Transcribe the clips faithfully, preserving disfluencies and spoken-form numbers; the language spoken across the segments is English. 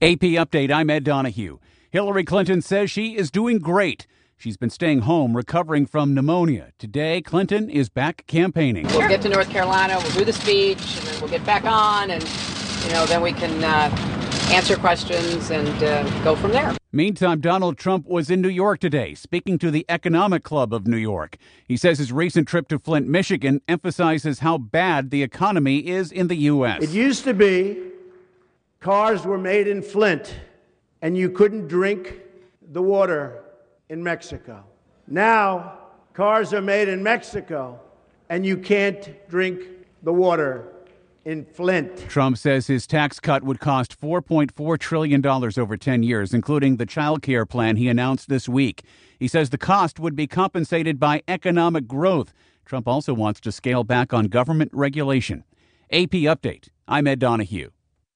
A P Update, I'm Ed Donahue. Hillary Clinton says she is doing great. She's been staying home recovering from pneumonia. Today, Clinton is back campaigning. We'll get to North Carolina, we'll do the speech, and then we'll get back on, and, you know, then we can uh, answer questions and uh, go from there. Meantime, Donald Trump was in New York today, speaking to the Economic Club of New York. He says his recent trip to Flint, Michigan, emphasizes how bad the economy is in the U S. It used to be cars were made in Flint, and you couldn't drink the water in Mexico. Now, cars are made in Mexico, and you can't drink the water in Flint. Trump says his tax cut would cost four point four trillion dollars over ten years, including the child care plan he announced this week. He says the cost would be compensated by economic growth. Trump also wants to scale back on government regulation. A P Update, I'm Ed Donahue.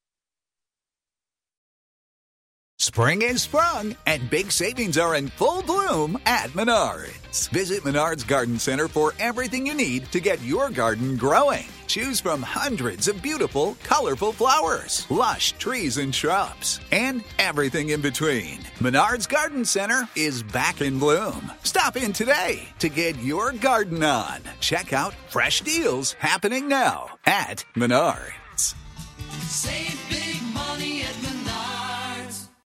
Spring is sprung, and big savings are in full bloom at Menards. Visit Menards Garden Center for everything you need to get your garden growing. Choose from hundreds of beautiful, colorful flowers, lush trees and shrubs, and everything in between. Menards Garden Center is back in bloom. Stop in today to get your garden on. Check out fresh deals happening now at Menards. Save